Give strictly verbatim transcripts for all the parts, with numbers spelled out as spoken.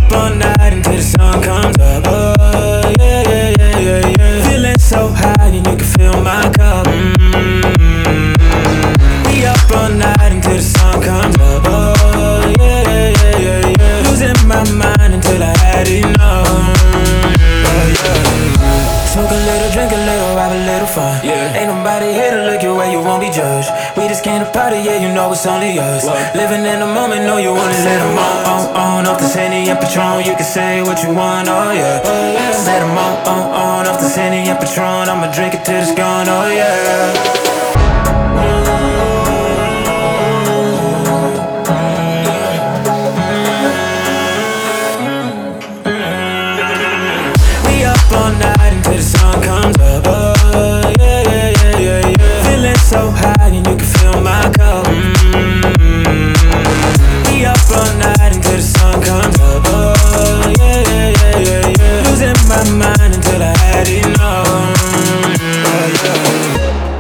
up all night until the sun comes up. Oh, yeah, yeah, yeah, yeah, yeah. Feeling so high and you can fill my cup. Mm-hmm. We up all night until the sun comes up. Oh, yeah, yeah, yeah, yeah, yeah. Losing my mind until I had enough. Oh, yeah. Smoke a little, drink a little, have a little fun. Yeah. Ain't nobody here to look your way, you won't be judged. We just came to party, yeah, you know it's only us. What? Living in the moment, know you wanna let them on, on, on. Off the Henny and Patron, you can say what you want, oh yeah, oh yeah. Let them on, on, on. Off the Henny and Patron, I'ma drink it till it's gone, oh yeah. All night until the sun comes up. Oh, yeah, yeah, yeah, yeah, yeah. Feeling so high and you can fill my cup. Mm-hmm. We up all night until the sun comes up. Oh, yeah, yeah, yeah, yeah, yeah. Losing my mind until I had enough. Oh, yeah.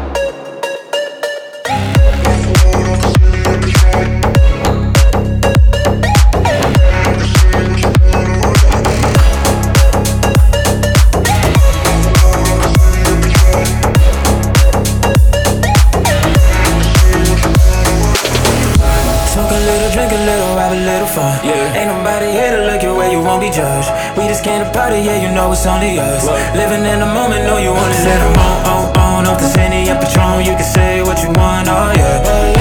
Drink a little, have a little fun. Yeah. Ain't nobody here to look your way, you won't be judged. We just came to party, yeah, you know it's only us. What? Living in the moment, know you wanna let them on, on, on. Off the Henny and Patron, you can say what you want, oh yeah. Oh, yeah.